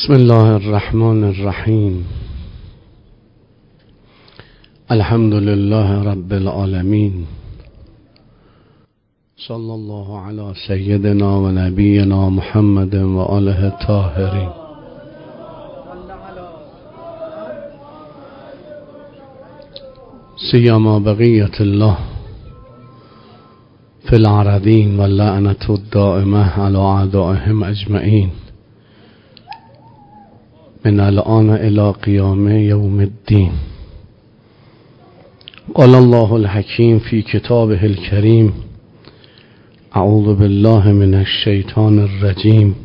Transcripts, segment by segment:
بسم الله الرحمن الرحیم. الحمد لله رب العالمین. صلی الله علی سیدنا و نبینا محمد و آله الطاهرین. سیما بقیت الله فی العرضین و لعنة الدائمة علی اعدائهم اجمعین من الآن إلى قيام يوم الدين. قال الله الحكيم في كتابه الكريم: أعوذ بالله من الشيطان الرجيم.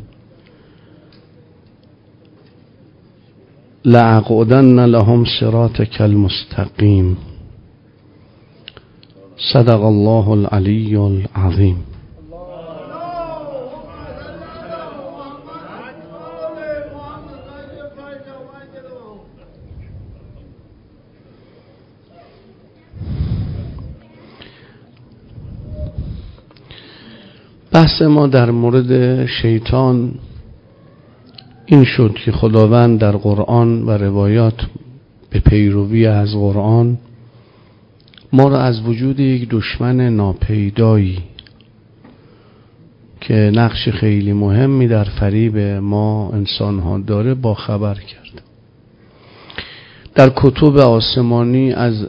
لأقعدن لهم صراطك المستقيم. صدق الله العلي العظيم. بحث ما در مورد شیطان این شد که خداوند در قرآن و روایات به پیروی از قرآن ما را از وجود یک دشمن ناپیدایی که نقش خیلی مهمی در فریب ما انسان‌ها داره با خبر کرد. در کتب آسمانی از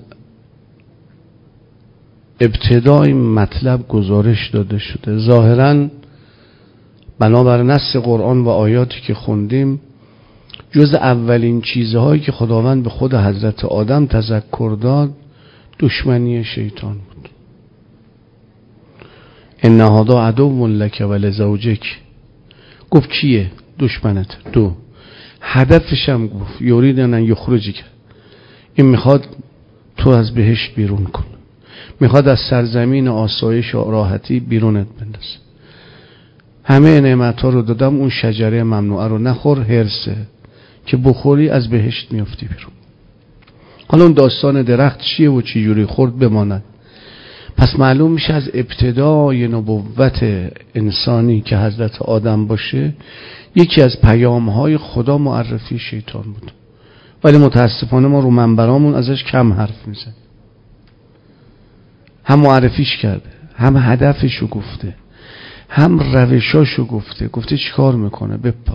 ابتدای مطلب گزارش داده شده. ظاهراً بنابر نص قرآن و آیاتی که خوندیم جز اولین چیزهایی که خداوند به خود حضرت آدم تذکر داد دشمنی شیطان بود. ان هذا عدو لک و لزوجک. گفت کیه؟ دشمنت. دو، هدفش هم گفت یرید ان یخرجک. این میخواد تو از بهشت بیرون کن، میخواد از سرزمین آسایش و راحتی بیرونت بندازه. همه نعمت‌ها رو دادم، اون شجره ممنوعه رو نخور، هرسه که بخوری از بهشت میافتی بیرون. حالا اون داستان درخت چیه و چی جوری خورد بماند. پس معلوم میشه از ابتدای نبوت انسانی که حضرت آدم باشه یکی از پیام‌های خدا معرفی شیطان بود، ولی متاسفانه ما رو منبرامون ازش کم حرف میزنیم. هم معرفیش کرده، هم هدفشو گفته، هم روشاشو گفته چی کار میکنه. بپا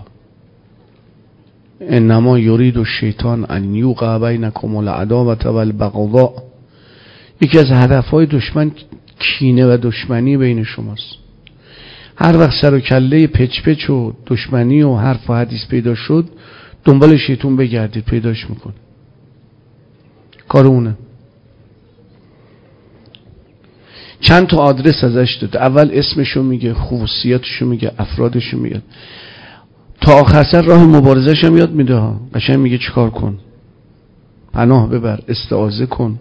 انما یرید الشیطان ان یوقع بینکم العداوة والبغضاء. یکی از هدفهای دشمن کینه و دشمنی بین شماست. هر وقت سر و کله پچ و دشمنی و حرف و حدیث پیدا شد دنبال شیطان بگردید، پیداش میکنه. کار اونه. چند تا آدرس ازش داده. اول اسمشو میگه، خصوصیاتشو میگه، افرادشو میگه، تا آخر سر راه مبارزه‌ش هم یاد میده. قشنگ میگه چیکار کن، پناه ببر، استعاذه کن،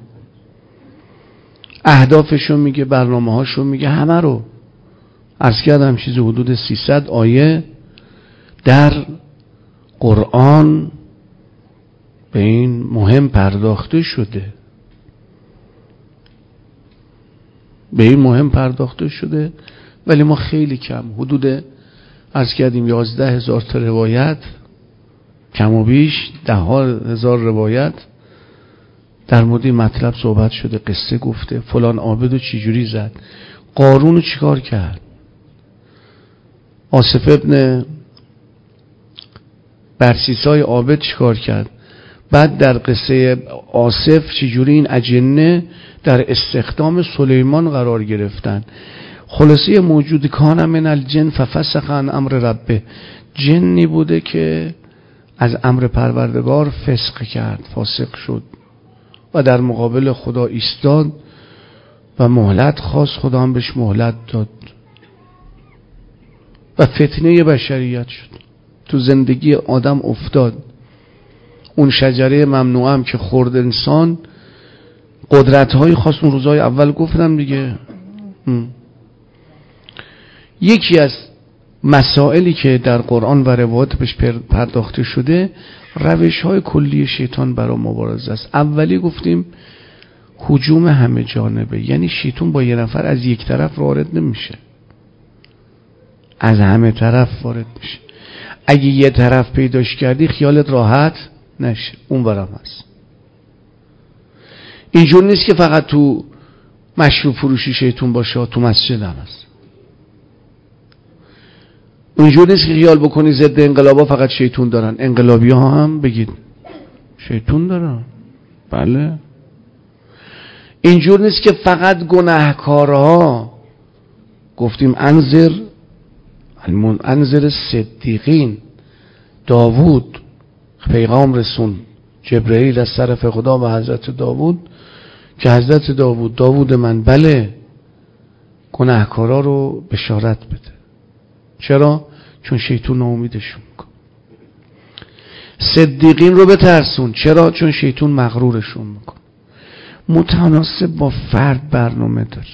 اهدافشو میگه، برنامه‌هاشو میگه، همه رو عرض کردم. چیز حدود 300 آیه در قرآن به این مهم پرداخته شده. ولی ما خیلی کم، حدود عرض کردیم 11,000 تا روایت، کم و بیش 10,000 روایت در مورد مطلب صحبت شده. قصه گفته فلان عابدو چجوری زد، قارونو چیکار کرد، آصف ابن برسیسای عابد چیکار کرد، بعد در قصه آصف چجوری این اجنه در استخدام سلیمان قرار گرفتن. خلاصه موجود کان من الجن ففسق عن امر ربه. جنی بوده که از امر پروردگار فسق کرد، فاسق شد و در مقابل خدا ایستاد و مهلت خواست. خدا هم بهش مهلت داد و فتنه بشریت شد، تو زندگی آدم افتاد. اون شجره ممنوعه هم که خورد انسان قدرت‌های خاص اون روزهای اول گفتم دیگه. یکی از مسائلی که در قرآن و روایات بهش پرداخته شده روش‌های کلی شیطان برای مبارزه است. اولی گفتیم هجوم همه جانبه، یعنی شیطان با یه نفر از یک طرف وارد نمیشه، از همه طرف وارد میشه. اگه یه طرف پیداش کردی خیالت راحت نشه، اون برام هست. اینجور نیست که فقط تو مشروب فروشی شیطون باشه، تو مسجد هم هست. اینجور نیست که خیال بکنی ضد انقلابا فقط شیطون دارن، انقلابی ها هم بگید شیطون دارن. بله. اینجور نیست که فقط گناهکارها، گفتیم انذر صدیقین. داوود پیغام رسون جبرئیل از طرف خدا به حضرت داوود که حضرت داوود من بله گناهکارا رو بشارت بده. چرا؟ چون شیطون ناامیدشون میکنه. صدیقین رو بترسون. چرا؟ چون شیطون مغرورشون میکنه. متناسب با فرد برنامه داره.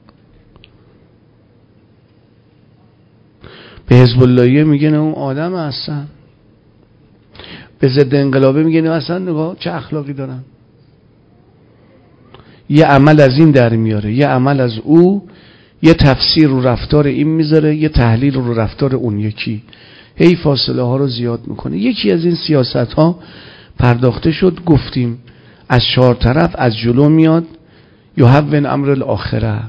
به حزب اللهیه میگه نه اون آدم هستن، به ضد انقلابه میگه نه اصلا نگاه چه اخلاقی دارن. یه عمل از این در میاره، یه عمل از او، یه تفسیر رو رفتار این میذاره، یه تحلیل رو رفتار اون یکی، هی فاصله ها رو زیاد میکنه. یکی از این سیاست ها پرداخته شد، گفتیم از 4 طرف از جلو میاد. یهون امر الاخره،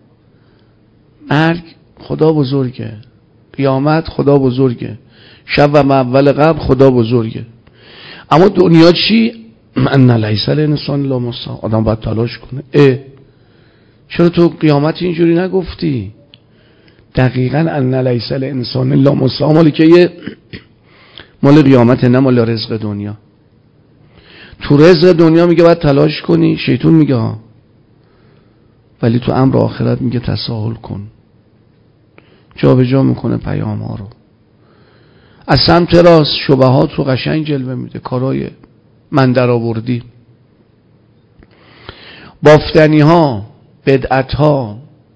مرگ خدا بزرگه، قیامت خدا بزرگه، شب و اول قبر خدا بزرگه. اما دنیا چی؟ ان لیس الانسان الا ما سعی. آدم باید تلاش کنه. چرا تو قیامت اینجوری نگفتی؟ دقیقاً ان لیس الانسان الا ما سعی مالی که یه مال قیامت، نه مال رزق دنیا. تو رزق دنیا میگه باید تلاش کنی، شیطون میگه ها، ولی تو امر آخرت میگه تساهل کن. جا به جا میکنه پیام ها رو. از سمت راست شبهات رو قشنگ جلوه میده، کارای من در آوردی، بافتنی ها، بدعت ها،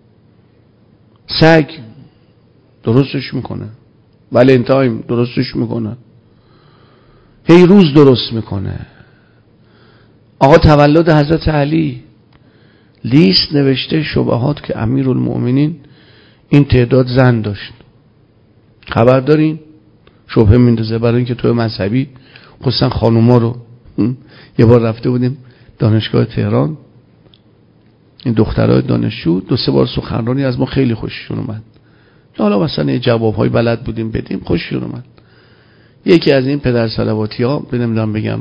سگ درستش میکنه، ولنتاین درستش میکنه، هی روز درست میکنه. آقا تولد حضرت علی لیست نوشته شبهات که امیرالمؤمنین این تعداد زن داشت. خبر دارین؟ شبهه میندازه برای اینکه توی مذهبی خصوصا خانوما رو. یه بار رفته بودیم دانشگاه تهران، این دخترای دانشجو 2-3 بار سخنرانی از ما خیلی خوششون اومد. حالا مثلا یه جوابهای بلد بودیم بدیم، خوششون اومد. یکی از این پدر صلواتی ها، نمیدونم بگم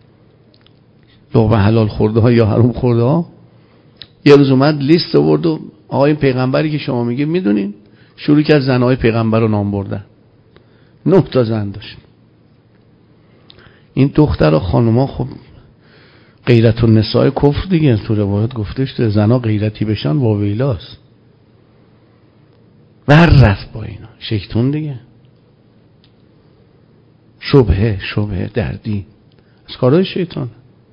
لقمه حلال خورده ها یا حرام خورده ها، یه روز اومد لیست آورد و آقا این پیغمبری که شما میگه میدونین، شروع کرد زنهای پیغمبر رو نام بردن. 9 تا زن داشت. این دختر و خانوما خب غیرت النساء کفر دیگه، تو روایت گفته شده زنها غیرتی بشن واویلاست. ور رفت با اینا شیطون دیگه. شبهه دردی از کارهای شیطان.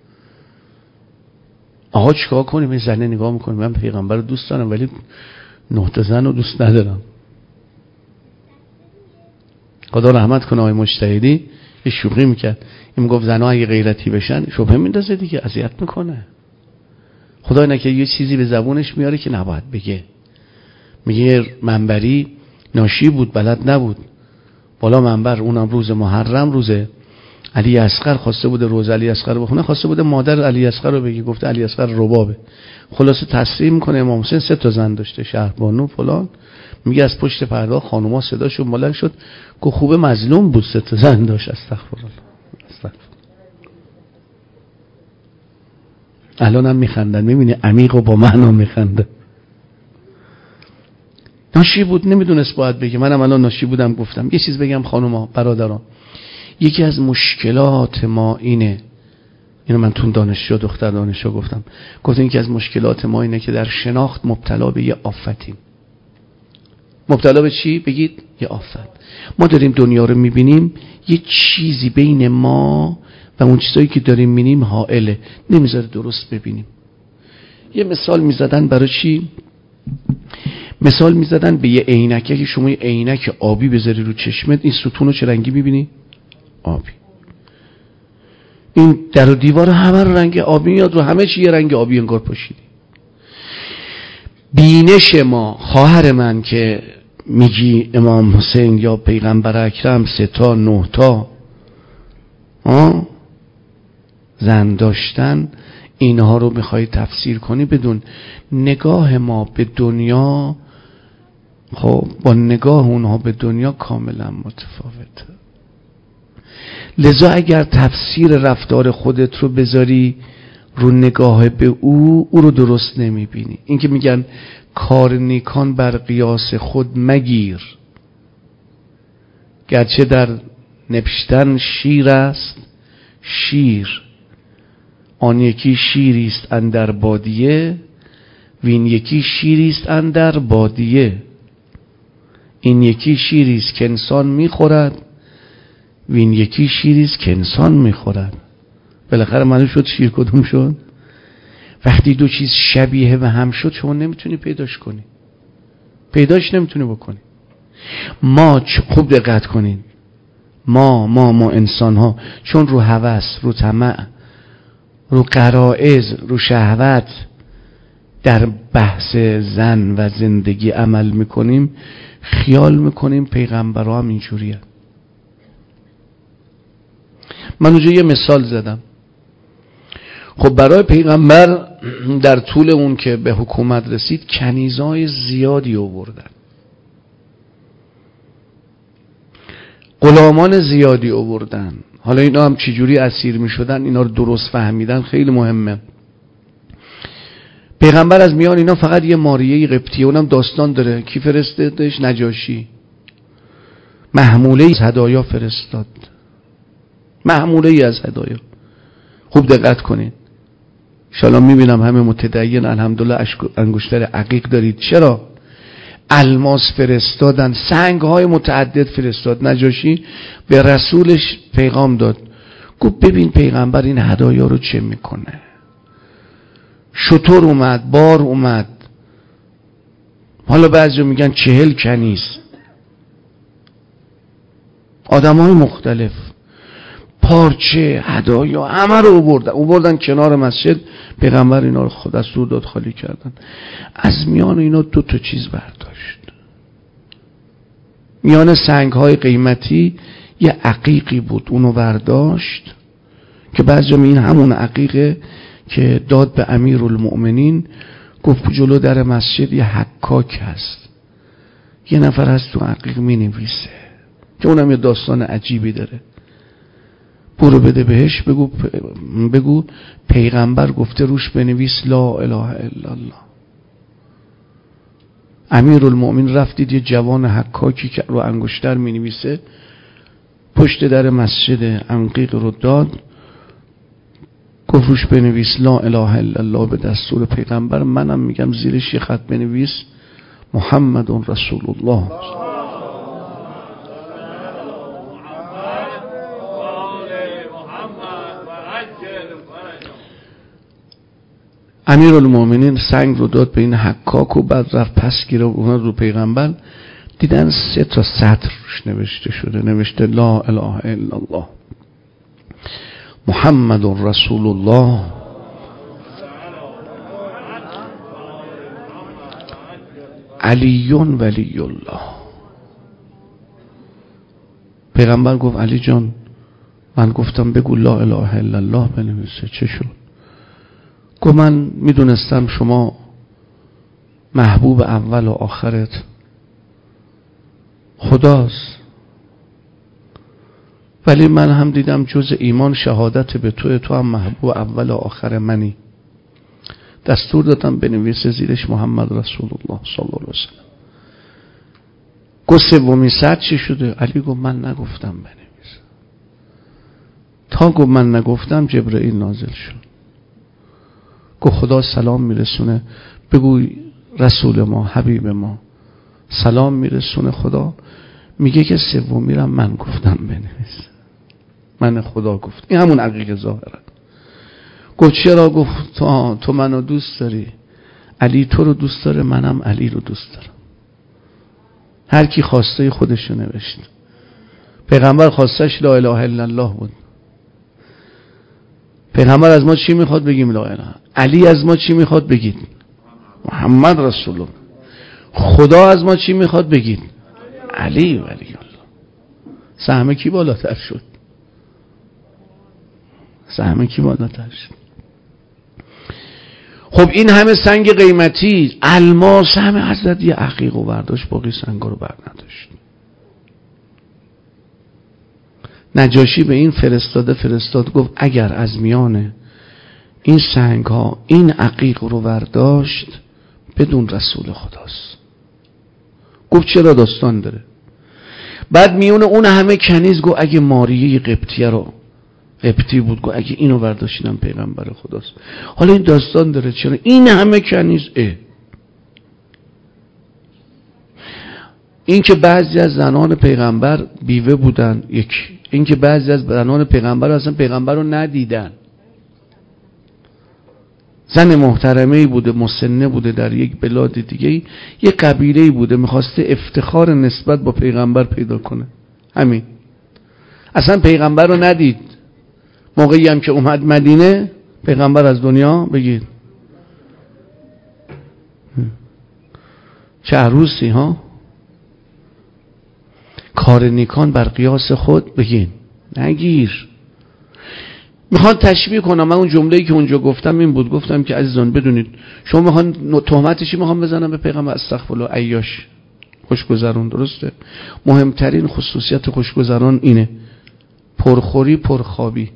آقا چیکار کنیم؟ این زنه نگاه میکنیم من پیغمبر رو دوست دارم ولی 9 تا زن رو دوست ندارم. خدا رحمت کنه آقای مجتهدی یه شوخی میکرد، این میگفت زنها اگه غیرتی بشن شبهه میندازه دیگه، اذیت میکنه. خدا نکنه یه چیزی به زبونش میاره که نباید بگه. میگه منبری ناشی بود، بلد نبود، بالا منبر، اونم روز محرم، روز علی اصغر، خواسته بوده روز علی اصغر بخونه، خواسته بوده مادر علی اصغر رو بگی، گفته علی اصغر ربابه. خلاصه تصریح میکنه امام حسین 3 تا زن داشته، شهربانو فلان. میگه از پشت پرده خانوما صداشون بلند شد که خوبه مظلوم بود 3 تا زن داشت. استغفرالله. الان هم میخندن، میبینی عمیق و با معنا میخندن. ناشی بود، نمیدونست باید بگه. منم الان ناشی بودم گفتم. یه چیز بگم خانوما برادران، یکی از مشکلات ما اینه، اینو من تو دانشجو دختر دانشجو گفتم یکی از مشکلات ما اینه که در شناخت مبتلا به یه آفتیم. مبتلا به چی؟ بگید یه آفت. ما داریم دنیا رو میبینیم، یه چیزی بین ما و اون چیزایی که داریم میبینیم حائله، نمیذاره درست ببینیم. یه مثال میزدن برای چی؟ مثال میزدن به یه عینکه که شما یه عینک آبی بذاری رو چشمت، این ستون رو چه رنگی میبینی؟ آبی. این در و دیوار همه رو رنگ آبی میاد، رو همه چی یه رنگ آبی انگار پاشیدی. بینش ما، خواهر من که میگی امام حسین یا پیغمبر اکرم 3 تا 9 تا زن داشتن، اینها رو میخوای تفسیر کنی، بدون نگاه ما به دنیا خب با نگاه اونها به دنیا کاملا متفاوته. لذا اگر تفسیر رفتار خودت رو بذاری رو نگاه به او رو درست نمیبینی. این که میگن کار نیکان بر قیاس خود مگیر، گرچه در نبشتن شیر است شیر، آن یکی شیریست اندر بادیه، وین یکی شیریست اندر بادیه. این یکی شیریست که انسان میخورد، وین یکی شیریست که انسان میخورد. بالاخره معلوم شد شیر کدوم شد. وقتی دو چیز شبیه به هم شد شما نمیتونی پیداش کنی، پیداش نمیتونی بکنی. ما خوب دقت کنین، ما انسان ها چون رو هوس، رو طمع، رو غرایز، رو شهوت در بحث زن و زندگی عمل میکنیم، خیال میکنیم پیغمبرها هم اینجوری هست. من اونجا یه مثال زدم. خب برای پیغمبر در طول اون که به حکومت رسید کنیزای زیادی آوردن، غلامان زیادی آوردن. حالا اینا هم چجوری اسیر می شدن، اینا رو درست فهمیدن خیلی مهمه. پیغمبر از میان اینا فقط یه ماریه قبطیه، اونم داستان داره، کی فرستادش؟ نجاشی. محموله از هدایا فرستاد، محموله از هدایا. خوب دقت کنین، انشاءالله میبینم همه متدین الحمدلله انگشتر عقیق دارید. چرا؟ الماس فرستادن، سنگ های متعدد فرستاد. نجاشی به رسولش پیغام داد، گفت ببین پیغمبر این هدایا رو چه میکنه. شتر اومد، بار اومد، حالا بعضی میگن 40 کنیز، آدم های مختلف، پارچه، هدایا، همه رو اووردن کنار مسجد. پیغمبر اینا رو خود از دور داد خالی کردن. از میان اینا 2 تا چیز برداشت. میان سنگ های قیمتی یه عقیقی بود، اونو برداشت که بعضی این همون عقیقه که داد به امیرالمؤمنین. گفت جلو در مسجد یه حکاک هست، یه نفر هست تو عقیق می نویسه، که اونم یه داستان عجیبی داره. برو بده بهش، بگو پیغمبر گفته روش بنویس لا اله الا الله. امیرالمؤمنین رفت دید یه جوان حکاکی که رو انگشتر می نویسه، پشت در مسجد عقیق رو داد، گفت روش بنویس لا اله الا الله به دستور پیغمبر. منم میگم زیرش یه خط بنویس محمد رسول الله. امیرالمؤمنین سنگ رو داد به این حکاک و بعد رفت پس گیره اونا رو پیغمبر. دیدن 3 تا سطر روش نوشته شده، نوشته لا اله الا الله محمد رسول الله علی ولی الله. پیغمبر گفت علی جان من گفتم بگو لا اله الا الله بنویسه، چه شد؟ گفت من میدونستم شما محبوب اول و آخرت خداست، ولی من هم دیدم جز ایمان شهادت به تو هم محبوب اول و آخر منی. دستور دادم بنویسه زیرش محمد رسول الله صلی الله علیه وسلم. گفت 3مین سطر چی شده؟ علی گفت من نگفتم بنویسه. تا گفت من نگفتم جبرئیل نازل شد، گفت خدا سلام میرسونه، بگو رسول ما حبیب ما سلام میرسونه، خدا میگه که 3می رو من گفتم بنویس، من خدا گفت. این همون عقیق ظاهره. گفت چرا؟ گفت تو منو دوست داری، علی تو رو دوست داره، منم علی رو دوست دارم. هر کی خواسته خودش رو نوشت. پیغمبر خواستش لا اله الا الله بود. پیغمبر از ما چی میخواد بگیم؟ لا اله. علی از ما چی میخواد بگید؟ محمد رسول الله. خدا از ما چی میخواد بگید؟ علی ولی الله. سهم کی بالاتر شد؟ سهم کی بالاتر شد؟ خب این همه سنگ قیمتی، الماس، همه حضرت یه عقیق و برداشت، باقی سنگا رو بر نداشت. نجاشی به این فرستاد گفت اگر از میان این سنگ ها این عقیق رو برداشت بدون رسول خداست. گفت چرا؟ داستان داره. بعد میون اون همه کنیز گفت اگه ماریه قبطی بود، گفت اگه اینو برداشتیدم پیغمبر خداست. حالا این داستان داره چرا این همه کنیز. این که بعضی از زنان پیغمبر بیوه بودن، این که بعضی از زنان پیغمبر اصلا پیغمبر رو ندیدن. زن محترمه‌ای بوده، مسنه بوده، در یک بلاد دیگه یک قبیله‌ای بوده، میخواسته افتخار نسبت با پیغمبر پیدا کنه. همین. اصلا پیغمبر رو ندید. موقعی هم که اومد مدینه پیغمبر از دنیا بگید چه عروسی ها. کار نیکان بر قیاس خود بگین نگیر. میخوان تشبیه کنم. من اون جمله‌ای که اونجا گفتم این بود، گفتم که عزیزان بدونید شما میخوان تهمتشی میخوان بزنن به پیغمبر، استغفرالله، عیاش، خوشگذران. درسته؟ مهمترین خصوصیت خوشگذران اینه پرخوری پرخوابی.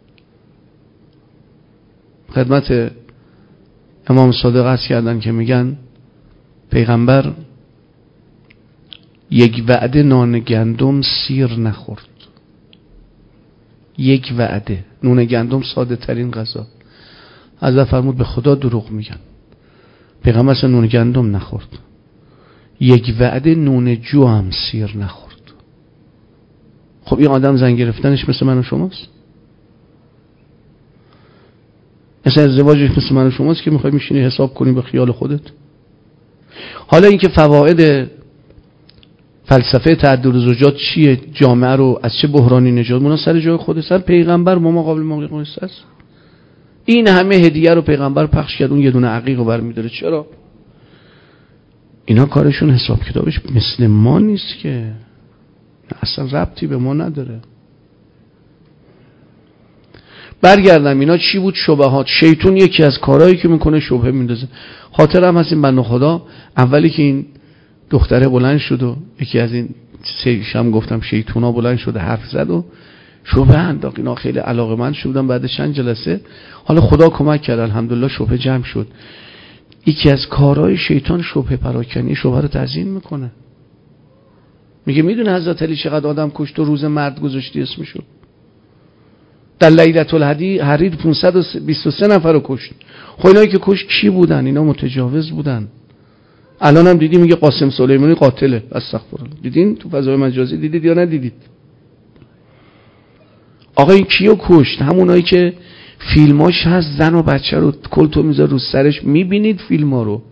خدمت امام صادق عرض کردن که میگن پیغمبر یک وعده نان گندم سیر نخورد. یک وعده نون گندم، ساده ترین غذا. حضرت فرمود به خدا دروغ میگن. پیغمبر اصلا نون گندم نخورد. یک وعده نون جو هم سیر نخورد. خب این آدم زن گرفتنش مثل من و شماست؟ مثل ازدواجش مثل من و شماست که میخوای میشینی حساب کنی به خیال خودت؟ حالا اینکه فواید فلسفه تعدد زوجات چیه، جامعه رو از چه بحرانی نجات مونا سر جای خودش، سر پیغمبر ما مقابل مقایسه است. این همه هدیه رو پیغمبر پخش کرد، اون یه دونه عقیق رو برمی‌داره. چرا؟ اینا کارشون حساب کتابش مثل ما نیست که، اصلا ربطی به ما نداره. برگردم اینا چی بود؟ شبهات. شیطون یکی از کارهایی که میکنه شبهه میندازه. خاطرم هست این بنده خدا اولی که این دختره بلند شد و یکی از این شم گفتم شیطونا بلند شد حرف زد و شبهه انداخت. اینا خیلی علاقه‌مند شدن. بعد چند جلسه حالا خدا کمک کرد، الحمدلله شبهه جمع شد. یکی از کارهای شیطان شبهه پراکنی، شبهه رو تزیین میکنه. میگه میدونه حضرت علی چقدر آدم کشت و روز مرد گذاشتی اسمشو؟ در لیلة الحریر 523 نفر رو کشت. خب اینایی که کشت کی بودن؟ اینا متجاوز بودن. الان هم دیدی میگه قاسم سلیمانی قاتله. استغفرالله. دیدین تو فضای مجازی؟ دیدید یا ندیدید؟ آقا این کیو کشت؟ همونایی که فیلماش هست، زن و بچه رو کلتو میذار رو سرش، میبینید فیلما رو.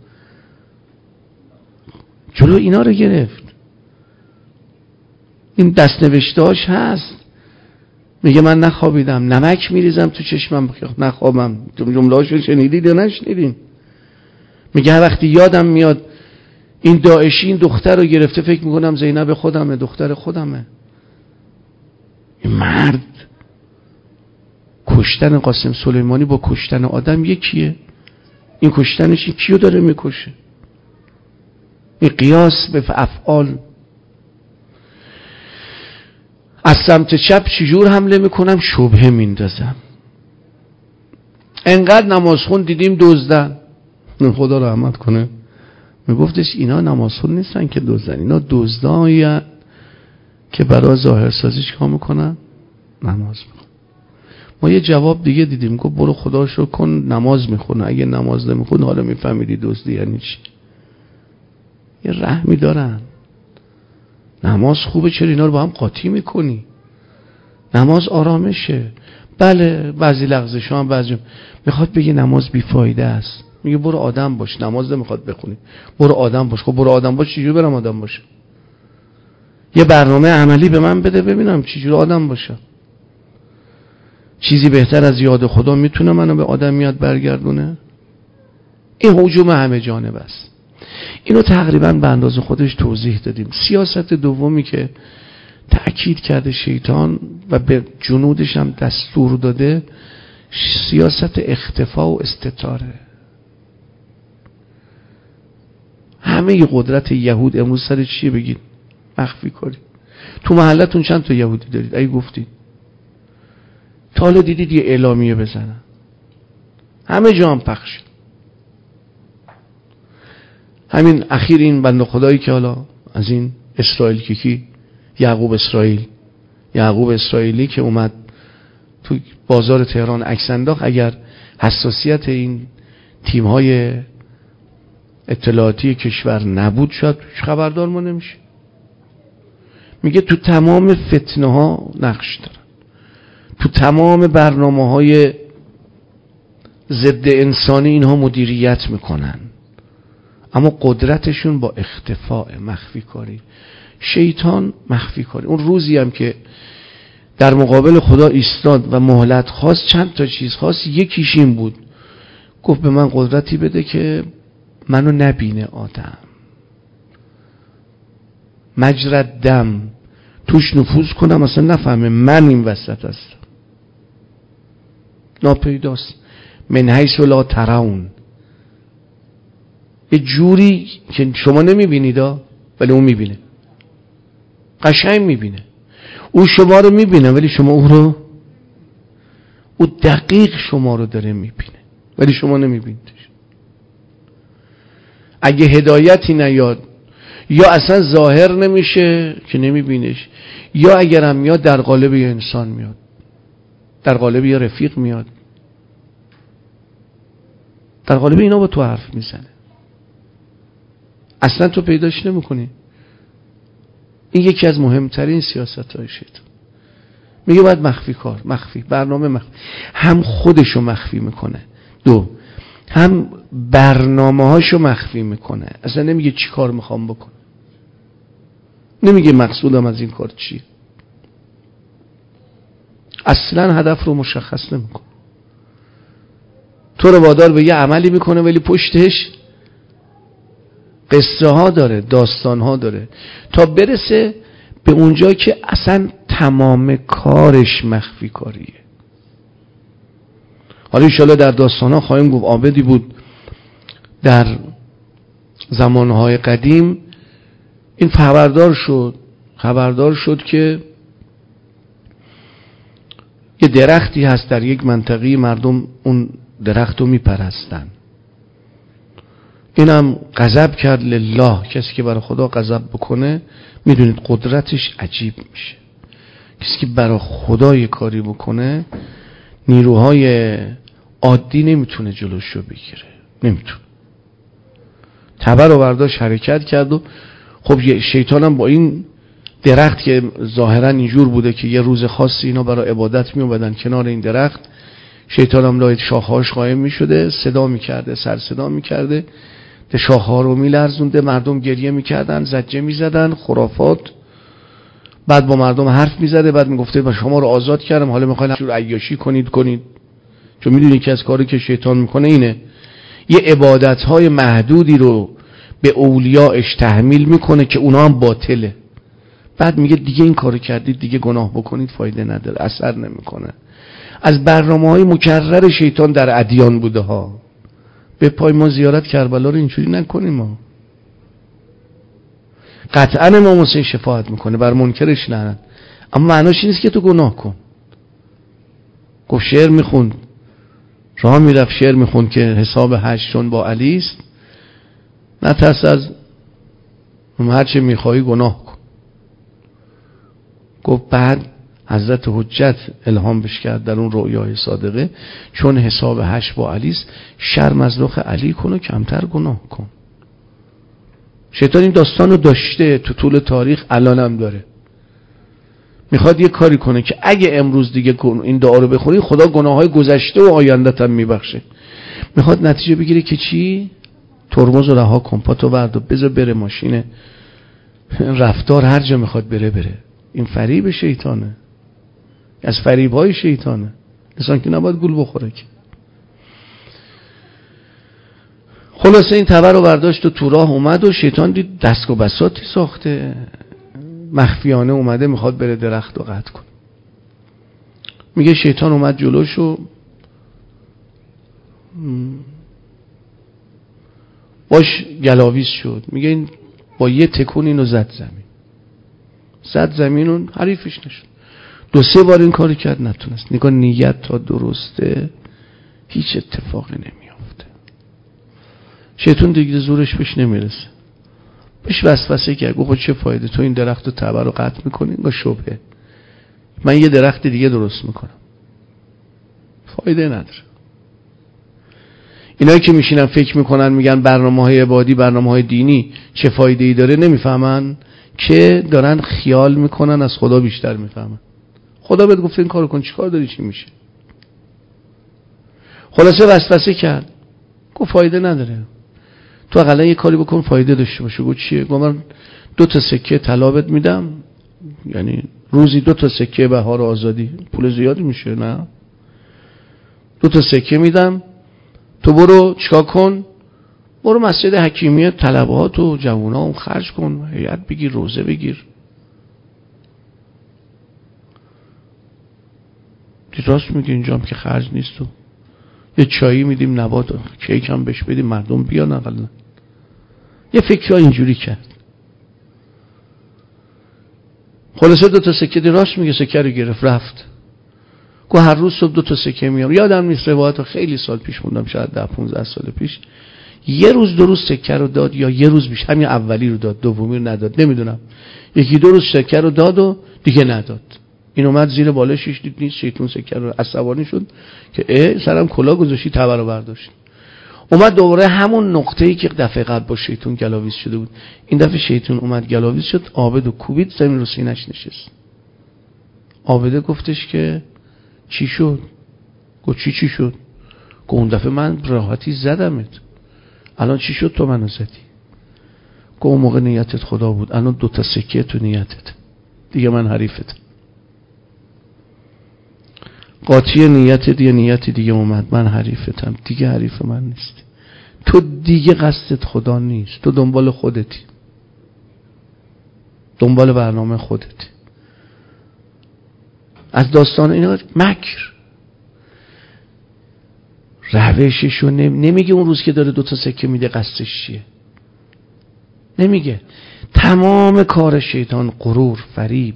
جلو اینا رو گرفت. این دستنوشتهاش هست، میگه من نخوابیدم، نمک میریزم تو چشمم نخوابم. جمله هاشو شنیدید یا نشنیدین؟ میگه هر وقتی یادم میاد این داعشی این دختر رو گرفته فکر میکنم زینب خودمه، دختر خودمه. این مرد کشتن قاسم سلیمانی با کشتن آدم یکیه. این کشتنش این کیو داره میکشه؟ این قیاس به افعال. از سمت چپ چجور حمله میکنم؟ شبهه میندازم. انقدر نمازخون دیدیم دزدن، خدا رحمت کنه، میگفتش اینا نمازخون نیستن که دزدن، اینا دزدایی که برای ظاهرسازی چیکار میکنن؟ نماز میخونن. ما یه جواب دیگه دیدیم، گفت برو خداشو کن نماز میخونه، اگه نماز نمیخونه حالا میفهمیدی دزدی یعنی چی. یه رحمی دارن. نماز خوبه، چرا اینا رو با هم قاطی میکنی؟ نماز آرامشه. بله بعضی لغزش ها هم بعضی میخواد بگه نماز بیفایده است، میگه برو آدم باش، نماز نمیخواد بخونی، برو آدم باش. خب برو آدم باش، چجوری برم آدم باشم؟ یه برنامه عملی به من بده ببینم چجوری آدم باشم. چیزی بهتر از یاد خدا میتونه منو به آدمیت برگردونه؟ این هجوم همه جانبه است. اینو تقریبا به اندازه خودش توضیح دادیم. سیاست دومی که تأکید کرده شیطان و به جنودش هم دستور داده، سیاست اختفا و استتاره. همه قدرت یهود امروز سر چیه بگید؟ مخفی کنید. تو محلتون چند تا یهودی دارید؟ ای گفتید تا حالا دیدید یه اعلامیه بزنن؟ همه جا هم پخش. همین اخیر این بنده خدایی که حالا از این اسرائیل کی یعقوب اسرائیلی که اومد تو بازار تهران عکس انداخت، اگر حساسیت این تیم‌های اطلاعاتی کشور نبود شاید خبردار ما نمیشه. میگه تو تمام فتنه ها نقش دارن، تو تمام برنامه‌های ضد انسانی اینها مدیریت میکنن، اما قدرتشون با اختفاء، مخفی کاری. شیطان مخفی کاری. اون روزی هم که در مقابل خدا ایستاد و مهلت خواست، چند تا چیز خواست. یکیش این بود، گفت به من قدرتی بده که منو نبینه آدم، مجرد دم توش نفوذ کنم، اصلا نفهمه من این وسط هستم، ناپیداست. من حیث لا ترون، یه جوری که شما نمیبینید ولی اون میبینه، قشنگ میبینه. او شما رو میبینه ولی شما او دقیق شما رو داره میبینه ولی شما نمیبینیدش. اگه هدایتی نیاد یا اصلا ظاهر نمیشه که نمیبینش، یا اگرم میاد در قالب یه انسان میاد، در قالب یه رفیق میاد، در قالب اینا با تو حرف میزنه، اصلا تو پیداش نمیکنی. این یکی از مهمترین سیاست‌های شیطان. میگه باید مخفی کار، مخفی برنامه، مخفی. هم خودشو مخفی میکنه، دو هم برنامه‌هاشو مخفی میکنه. اصلا نمیگه چی کار میخوام بکنم، نمیگه مقصودم از این کار چیه، اصلا هدف رو مشخص نمیکنه. تو رو وادار به یه عملی میکنه ولی پشتش قصه ها داره، داستان ها داره، تا برسه به اونجا که اصلا تمام کارش مخفی کاریه. حالا انشاءالله در داستان ها خواهیم گفت. عابدی بود در زمانهای قدیم، این خبردار شد که یه درختی هست در یک منطقه، مردم اون درخت رو میپرستن. اینم غضب کرد لله. کسی که برای خدا غضب بکنه میدونید قدرتش عجیب میشه. کسی که برای خدا یه کاری بکنه نیروهای عادی نمیتونه جلوشو بگیره، نمیتونه. تبر و برداشت حرکت کرد و خب شیطانم با این درخت که ظاهرا اینجور بوده که یه روز خاصی اینا برای عبادت میومدن کنار این درخت، شیطانم لای شاخهاش قایم میشده، صدا میکرده، سر صدا میکرده، شاخه‌ها رو میلرزونده، مردم گریه میکردن، زجه میزدن، خرافات. بعد با مردم حرف میزده، بعد میگفته با شما رو آزاد کردم، حالا میخواین شروع عیاشی کنید. چون میدونید که از کاری که شیطان میکنه اینه، یه عبادت‌های محدودی رو به اولیاءش تحمیل میکنه که اونا هم باطله. بعد میگه دیگه این کارو کردید، دیگه گناه بکنید فایده نداره، اثر نمیکنه. از برنامه‌های مکرر شیطان در ادیان بوده ها. به پای ما زیارت کربلا رو اینجوری نکنیم ما. قطعا امام حسین شفاعت میکنه، بر منکرش لعنت، اما معناش نیست که تو گناه کن. گفت شعر میخوند، راه میرفت شعر میخوند که حساب حج چون با علی است، نترس از هرچه میخوایی گناه کن. گفت بعد حضرت حجت الهام بش کرد در اون رؤیای صادقه، چون حساب حج با علی است، شرم از رخ علی کن و کمتر گناه کن. شیطان این داستان رو داشته تو طول تاریخ، الان هم داره. میخواد یه کاری کنه که اگه امروز دیگه این دعا رو بخونی خدا گناههای گذشته و آیندت هم میبخشه. میخواد نتیجه بگیره که چی؟ ترمز رو رها کن، پاتو بردار، بذار بره ماشین رفتار، هر جا میخواد بره. این فریب شیطانه، از فریب‌های شیطانه. انسان که نباید گول بخوره که. خلاصه این تبر رو برداشت و تو راه اومد و شیطان دید دست و بساطی ساخته، مخفیانه اومده میخواد بره درخت رو قطع کنه. میگه شیطان اومد جلوش و باش گلاویز شد. میگه این با یه تکون اینو زد زمین و حریفش نشد. 2-3 بار این کاری کرد نتونست. نگاه نیت تا درسته هیچ اتفاقی نمیافته. شیطان دیگه زورش بهش نمیرسه، بهش وسوسه کرد، گفت چه فایده تو این درخت و تبر رو قطع میکنی؟ اینگاه شبهه، من یه درخت دیگه درست میکنم، فایده نداره. اینایی که میشینن فکر میکنن میگن برنامه‌های عبادی برنامه‌های دینی چه فایده‌ای داره، نمیفهمن که دارن خیال میکنن از خدا بیشتر میفهمن. خدا بهت گفته این کارو کن، چیکار داری چی میشه؟ خلاصه وسوسه کرد، گفت فایده نداره، تو اقلا یه کاری بکن فایده داشته باشه. گفت چیه؟ گفت من 2 تا سکه طلا بهت میدم، یعنی روزی 2 تا سکه بهار آزادی، پول زیادی میشه نه؟ 2 تا سکه میدم، تو برو چیکار کن؟ برو مسجد حکیمیه طلبات و جوونا خرج کن، هیئت بگیر، روزه بگیر. راست میگه، اینجام که خرج نیست، و یه چایی میدیم، نبات کیک هم بهش بدیم، مردم بیان اقلا. یه فکر اینجوری کرد. خلاصه 2 تا سکه دی، راست میگه، سکه رو گرفت رفت. گفت هر روز صبح 2 تا سکه میام. یادم نیست، روایت خیلی سال پیش موندم، شاید 10-15 سال پیش. یه روز 2 روز سکه رو داد یا یه روز بیش، همین اولی رو داد، دومی رو نداد، نمیدونم. 1-2 روز سکه رو داد و دیگه نداد. این اومد زیر بالشش دید نیست، شیطون سکه رو عصبانی شد که سرم کلا گذاشتی، تبر رو برداشت. اومد دوباره همون نقطه‌ای که دفعه قبل با شیطون گلاویز شده بود، این دفعه شیطون اومد گلاویز شد، عابد و کوبید زمین رو سینه‌اش نشست. عابده گفتش که چی شد؟ گفت چی شد؟ گفت اون دفعه من راحتی زدمت، الان چی شد تو منو زدی؟ گفت اون موقع نیتت خدا بود، الان 2 تا سکه تو نیتت، دیگه من حریفت. قاطی نیت دیگه، نیت دیگه اومد، من حریفتم، دیگه حریف من نیست. تو دیگه قصدت خدا نیست، تو دنبال خودتی، دنبال برنامه خودتی. از داستان اینا مکر روششو نمیگه. اون روز که داره 2 تا سکه میده قصدش چیه نمیگه. تمام کار شیطان غرور، فریب.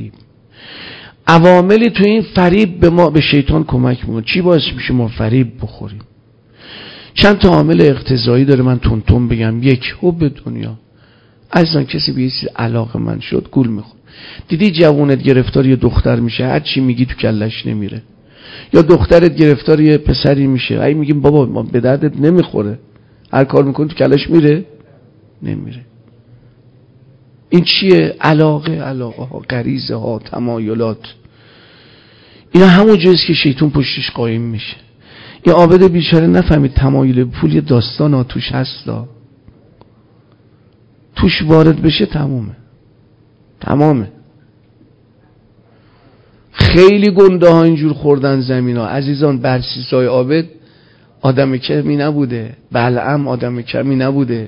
عواملی تو این فریب به ما، به شیطان کمک میکنه. چی باعث میشه ما فریب بخوریم؟ چند تا عامل اقتضایی داره، من تون بگم. 1 حب دنیا. عزیزان کسی به یه چیز علاقه من شد گول میخوره. دیدی جوونت گرفتار یه دختر میشه، هر چی میگی تو کلش نمیره. یا دخترت گرفتار یه پسری میشه، ای میگیم بابا ما به دردت نمیخوره، هر کار میکنی تو کلش میره نمیره. این چیه؟ علاقه ها، غریزه ها، تمایلات. اینا همون جاییست که شیطان پشتش قایم میشه. این عابد بیچاره نفهمید تمایل پول یه داستان ها توش هستا، توش وارد بشه تمامه. خیلی گنده ها اینجور خوردن زمین ها. عزیزان برسیسای عابد آدم کمی نبوده، بلعم آدم کمی نبوده.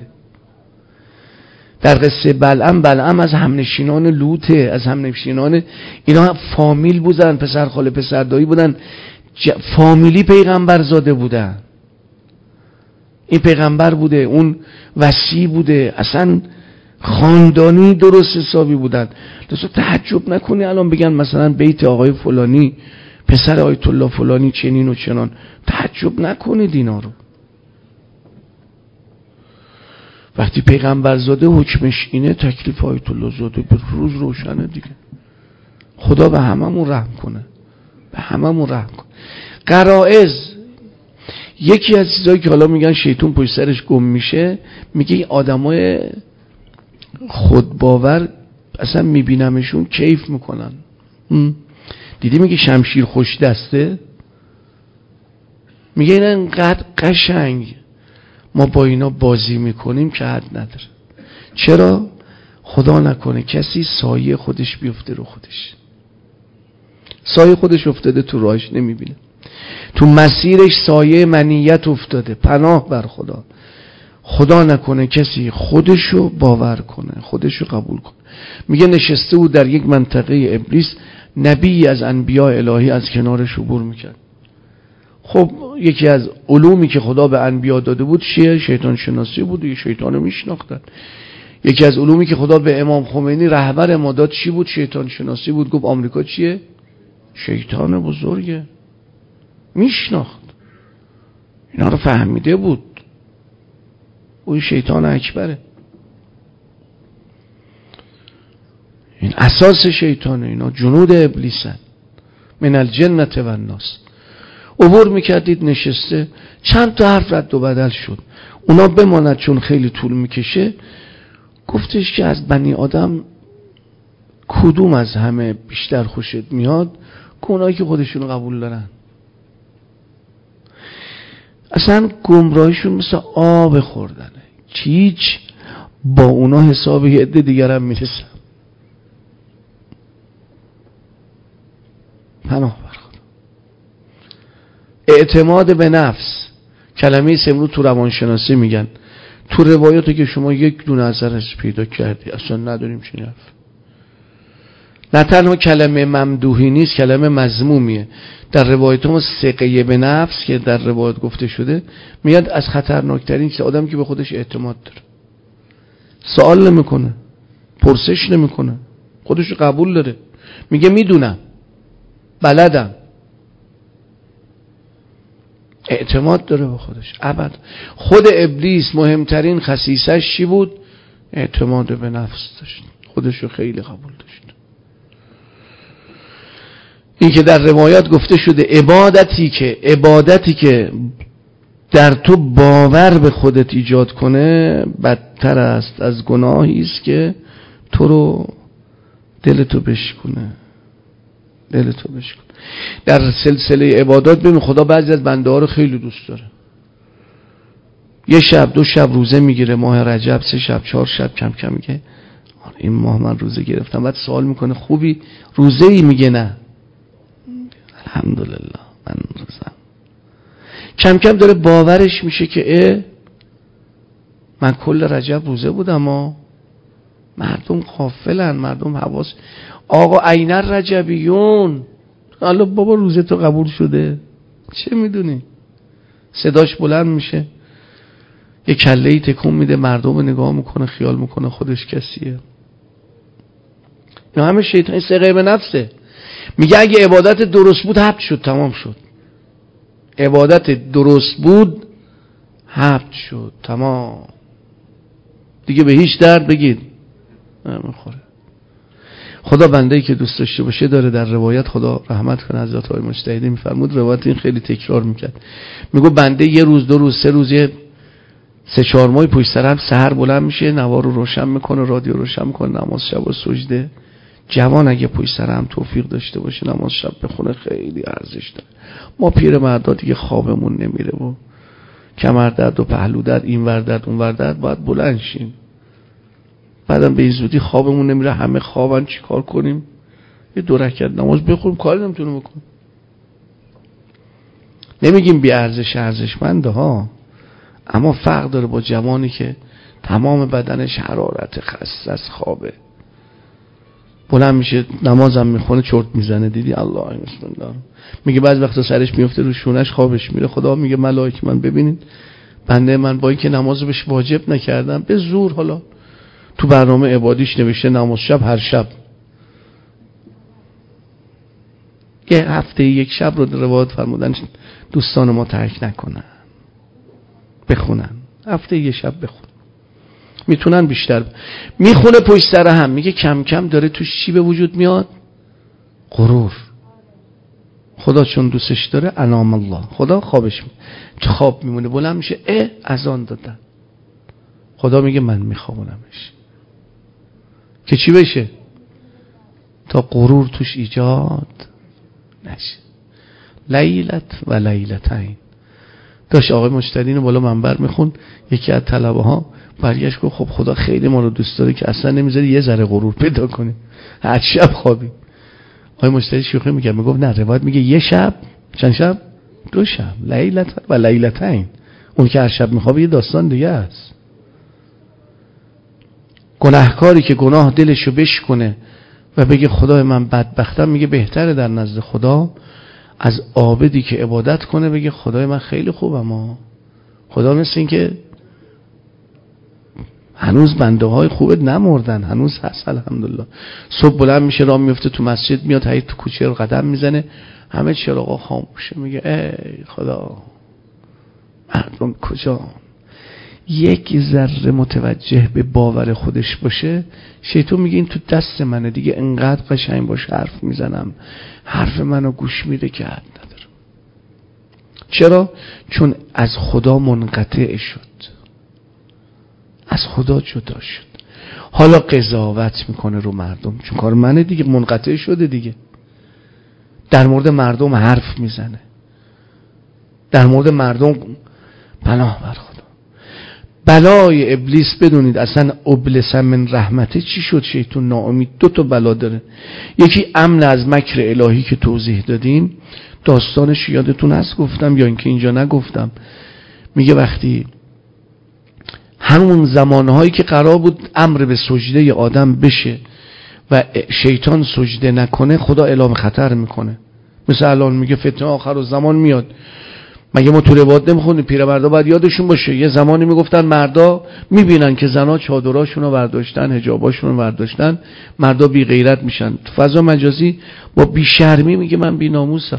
در قصه بلعم از همنشینان لوطه، از همنشینان اینا فامیل بودن، پسر خاله پسر دایی بودن، فامیلی پیغمبر زاده بودن. این پیغمبر بوده، اون وصی بوده، اصلا خاندانی درست حسابی بودن. لذا تعجب نکنی الان بگن مثلا بیت آقای فلانی، پسر آیت الله فلانی چنین و چنان، تعجب نکنید اینا رو. وقتی پیغمبر زاده حکمش اینه، تکلیف آیت الله زاده به روز روشنه دیگه. خدا به هممون رحم کنه، غرائز. یکی از چیزایی که حالا میگن شیطان پشت سرش گم میشه، میگه این آدمای خودباور اصلا میبینمشون کیف میکنن. دیدی میگه شمشیر خوش دسته، میگه این انقدر قشنگ ما با اینا بازی میکنیم که حد نداره. چرا؟ خدا نکنه کسی سایه خودش بیفته رو خودش، سایه خودش افتاده تو راهش نمیبینه، تو مسیرش سایه منیت افتاده، پناه بر خدا. خدا نکنه کسی خودشو باور کنه، خودشو قبول کنه. میگه نشسته بود در یک منطقه ابلیس، نبی از انبیاء الهی از کنارش عبور میکرد. خب یکی از علومی که خدا به انبیا داده بود چیه؟ شیطان شناسی بود، یه شیطانو میشناختن. یکی از علومی که خدا به امام خمینی رهبر ما داد چی بود؟ شیطان شناسی بود. گفت آمریکا چیه؟ شیطان بزرگه. میشناخت، اینا رو فهمیده بود، اون شیطان اکبره، این اساس شیطانه، اینا جنود ابلیسن، من الجنة و الناس. عبور میکردید، نشسته، چند تا حرف رد و بدل شد. اونا بماند چون خیلی طول میکشه. گفتش که از بنی آدم کدوم از همه بیشتر خوشت میاد؟ که اونایی که خودشون قبول دارن. اصلا گمراهیشون مثل آب خوردنه، هیچ با اونا حساب یه عده دیگر هم میرسن. پناه بر خدا. اعتماد به نفس، کلمه امروز تو روانشناسی میگن، تو روایاتی که شما یک دونه ازش پیدا کردی اصلا نداریم چنین حرف. نه تنها کلمه ممدوحی نیست، کلمه مذمومیه. در روایت ما ثقه به نفس که در روایت گفته شده میاد از خطرناکترین چیز، آدم که به خودش اعتماد داره، سوال نمیکنه، پرسش نمیکنه، خودش قبول داره، میگه میدونم، بلدم، اعتماد داره به خودش. ابد. خود ابلیس مهمترین خصیصش چی بود؟ اعتماد به نفس داشت، خودشو خیلی قبول داشت. این که در روایات گفته شده عبادتی که در تو باور به خودت ایجاد کنه بدتر است از گناهی است که تو رو دلتو بشکنه. در سلسله عبادات ببین خدا بعضی از بنده ها رو خیلی دوست داره. یه شب 2 شب روزه میگیره، ماه رجب 3 شب 4 شب، کم کم میگه این ماه من روزه گرفتم. بعد سوال میکنه خوبی روزه ای؟ میگه نه، الحمدلله من روزم. کم کم داره باورش میشه که من کل رجب روزه بودم، اما مردم غافلن، مردم حواس. آقا عین الرجبیون، حالا بابا روزه تو قبول شده، چه میدونی؟ صداش بلند میشه، یه کله‌ای تکون میده، مردم نگاه میکنه، خیال میکنه خودش کسیه. اینا همه شیطان، ثقه به نفسه. میگه اگه عبادت درست بود حبت شد، تمام شد. عبادت درست بود حبت شد، تمام، دیگه به هیچ درد بگید نمیخوره. خدا بنده‌ای که دوست داشته باشه داره. در روایت خدا رحمت کنه حضرت آقای مجتهدی میفرمود، روایت این خیلی تکرار میکرد، میگه بنده یه روز 2 روز 3 روز 3-4 ماه پشت سر هم سحر بلند میشه، نوار رو روشن میکنه، رادیو روشن میکنه، نماز شب و سجده. جوان اگه پشت سر هم توفیق داشته باشه نماز شب بخونه خیلی ارزش داره. ما پیرمردا دیگه خوابمون نمیره و کمر درد و پهلو درد، این ور درد اون ور درد، باید بلند شیم. بعدم به این زودی خوابمون نمیره، همه خوابن، چی کار کنیم؟ یه 2 رکعت نماز بخونیم، کاری نمیتونیم بکنیم. نمیگیم بی ارزش، ارزشمنده ها، اما فرق داره با جوانی که تمام بدنش حرارت خاص از خوابه، بلند میشه نمازم میخونه چرت میزنه، دیدی الله بسم الله، میگه بعض وقتا سرش میفته رو شونش خوابش میره. خدا میگه ملائکه من ببینید بنده من با اینکه نمازو بهش واجب نکردم به زور، حالا تو برنامه عبادیش نوشته نماز شب هر شب، یه هفته 1 شب رو روایت فرمودن دوستان ما ترک نکنن، بخونن، هفته 1 شب بخون، میتونن بیشتر. میخونه پشت سر هم، میگه کم کم داره توش چی به وجود میاد؟ غرور. خدا چون دوستش داره انام الله، خدا خوابش خواب میمونه، بلند میشه اذان دادن، خدا میگه من میخوابونمش که چی بشه؟ تا غرور توش ایجاد نشه. لیلت و لیلتین داشت آقای مجتهدی بالا منبر میخون، یکی از طلبه ها برگشت گفت خب خدا خیلی ما رو دوست داره که اصلا نمیذاره یه ذره غرور پیدا کنیم، هر شب خوابیم. آقای مجتهدی شوخی میگه، میگفت نه، روایت میگه یه شب، چند شب؟ 2 شب، لیلت و لیلتین. اون که هر شب میخوابه یه داستان دیگه است. گناهکاری که گناه دلشو بشکنه و بگه خدای من بدبختم، میگه بهتره در نزد خدا از عابدی که عبادت کنه بگه خدای من خیلی خوبم. خدا مثل این که هنوز بنده های خوبت نمردن، هنوز هست الحمدلله. صبح بلند میشه راه میفته تو مسجد، میاد هی تو کوچه رو قدم میزنه، همه چراغا خاموشه، میگه ای خدا مردم کجا؟ یک ذره متوجه به باور خودش باشه، شیطان میگه این تو دست منه دیگه، انقدر قشنگ باشه حرف میزنم، حرف منو گوش میده که حد نداره. چرا؟ چون از خدا منقطع شد، از خدا جدا شد. حالا قضاوت میکنه رو مردم، چون کار منه دیگه، منقطع شده دیگه. در مورد مردم حرف میزنه، در مورد مردم پناه بر خدا. بلای ابلیس بدونید اصلا ابلس من رحمته چی شد؟ شیطان ناامید. 2 تا بلا داره. یکی امن از مکر الهی که توضیح دادیم، داستانش یادتون هست گفتم یا اینکه اینجا نگفتم. میگه وقتی همون زمانهایی که قرار بود امر به سجده آدم بشه و شیطان سجده نکنه، خدا اعلام خطر میکنه. مثل الان میگه فتنه آخر الزمان میاد. مگه ما تو روایت نمیخونیم پیرمردا باید یادشون باشه یه زمانی میگفتن مردا میبینن که زنا چادراشون رو برداشتن، حجاباشون رو برداشتن، مردا بی غیرت میشن. تو فضا مجازی با بی شرمی میگه من بی ناموسم.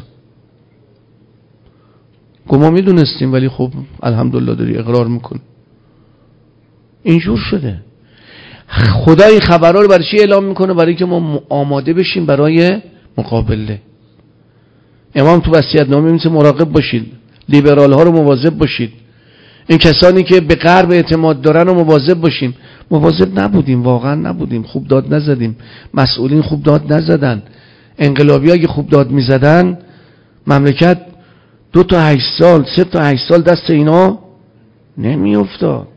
ما میدونستیم ولی خب الحمدلله داری اقرار میکن. اینجور شده. خدا این خبرها رو برای چی اعلام میکنه؟ برای که ما آماده بشیم برای مقابله. امام تو وصیت‌نامه میگه مراقب باشید، لیبرال ها رو مواظب باشید، این کسانی که به غرب اعتماد دارن رو مواظب باشیم. مواظب نبودیم، واقعا نبودیم، خوب داد نزدیم، مسئولین خوب داد نزدن، انقلابی ها که خوب داد میزدن مملکت 2 تا 8 سال 3 تا 8 سال دست اینا نمی افتاد.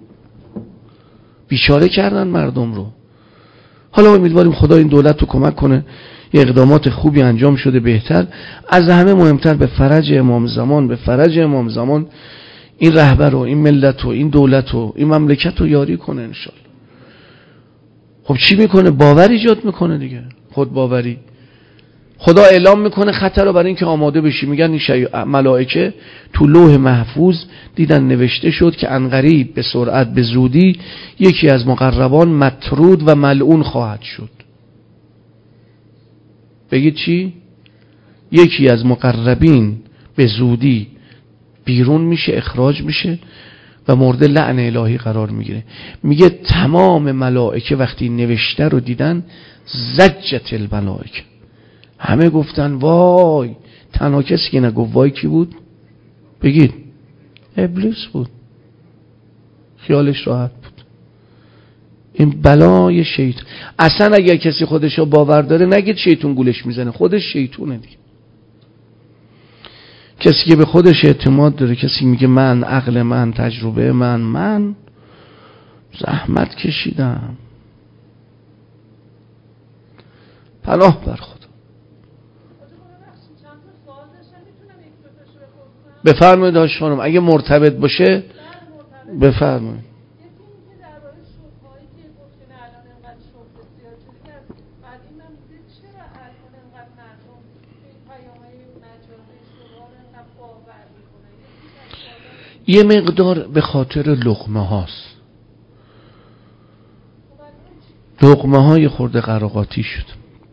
بیچاره کردن مردم رو. حالا امیدواریم خدا این دولت رو کمک کنه، یه اقدامات خوبی انجام شده بهتر. از همه مهمتر به فرج امام زمان، به فرج امام زمان این رهبر رو، این ملت رو، این دولت رو، این مملکت رو یاری کنه انشالله. خب چی میکنه؟ باور ایجاد میکنه دیگه، خود باوری. خدا اعلام میکنه خطر رو برای اینکه آماده بشی. میگن این ملائکه تو لوح محفوظ دیدن نوشته شد که عنقریب به سرعت به زودی یکی از مقربان مطرود و ملعون خواهد شد. بگید چی؟ یکی از مقربین به زودی بیرون میشه، اخراج میشه و مورد لعن الهی قرار میگیره. میگه تمام ملائکه وقتی نوشته رو دیدن زجت الملائکه، همه گفتن وای. تنها کسی که نگفت وای کی بود؟ بگید. ابلیس بود، خیالش راحت بود. این بلای شیطان. اصلا اگر کسی خودشو باور داره نگید شیطان گولش میزنه، خودش شیطونه دیگه. کسی که به خودش اعتماد داره، کسی میگه من عقل من تجربه من زحمت کشیدم، پناه بر خدا. بفرمایید داشت خانم، اگه مرتبط باشه بفرمایید. یه مقدار به خاطر لقمه هاست. لقمه های خورده قراقاتی شد.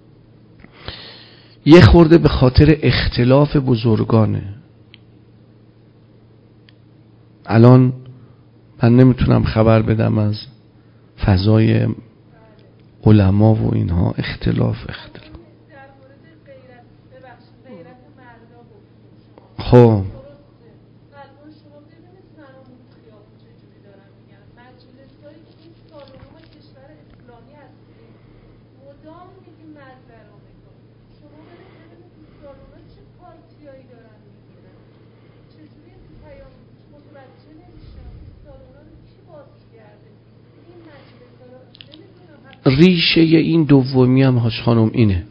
یه خورده به خاطر اختلاف بزرگانه. الان من نمیتونم خبر بدم از فضای علما و اینها، اختلاف. خب ریشه این دومی هم هاش خانم اینه.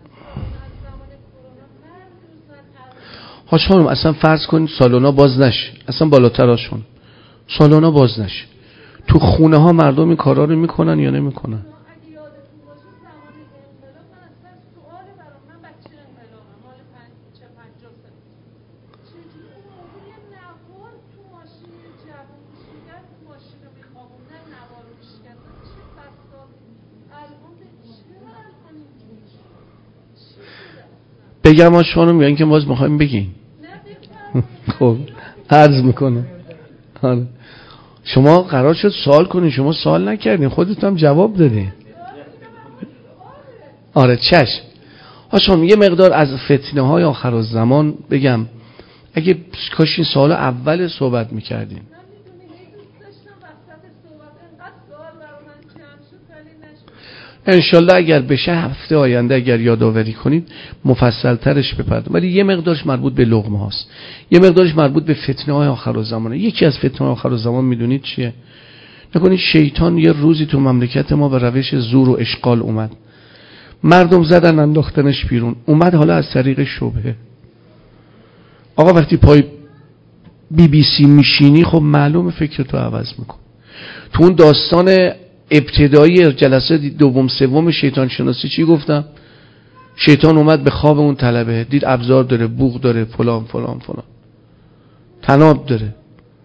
حاج خانم اصلا فرض کنید سالونا باز نشه، اصلا بالاترشون سالونا باز نشه، تو خونه ها مردم این کارا رو میکنن یا نمیکنن؟ بگم حاج خانم یا اینکه باز میخوایم بگین؟ خب عرض میکنم. شما قرار شد سوال کنین، شما سوال نکردین، خودت هم جواب دادین. آره چشم. هاشم یه مقدار از فتنه های آخر الزمان بگم، اگه کاش این سوال اول صحبت میکردین. انشالله اگر بشه هفته آینده اگر یادآوری کنید مفصل ترش بپردازیم، ولی یه مقدارش مربوط به لقمه هاست، یه مقدارش مربوط به فتنه های آخر الزمانه. یکی از فتنه های آخر الزمان میدونید چیه؟ نکنید شیطان یه روزی تو مملکت ما به روش زور و اشغال اومد، مردم زدن انداختنش بیرون، اومد حالا از طریق شبهه. آقا وقتی پای BBC میشینی خب معلومه فکرتو عوض میکن. تو اون داستان ابتدایی جلسه دوم سوم شیطان شناسی چی گفتم؟ شیطان اومد به خواب اون طلبه، دید ابزار داره، بوق داره، فلان فلان فلان، تناب داره.